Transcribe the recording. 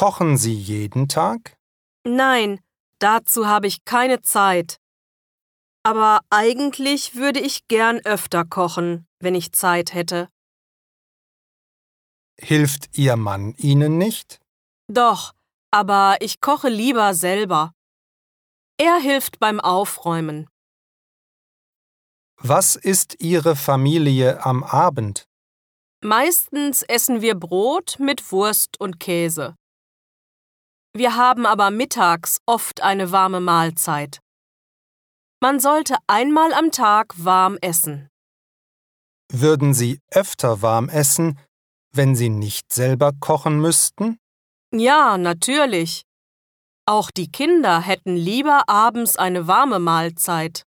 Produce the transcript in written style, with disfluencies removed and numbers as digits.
Kochen Sie jeden Tag? Nein, dazu habe ich keine Zeit. Aber eigentlich würde ich gern öfter kochen, wenn ich Zeit hätte. Hilft Ihr Mann Ihnen nicht? Doch, aber ich koche lieber selber. Er hilft beim Aufräumen. Was isst Ihre Familie am Abend? Meistens essen wir Brot mit Wurst und Käse. Wir haben aber mittags oft eine warme Mahlzeit. Man sollte einmal am Tag warm essen. Würden Sie öfter warm essen, wenn Sie nicht selber kochen müssten? Ja, natürlich. Auch die Kinder hätten lieber abends eine warme Mahlzeit.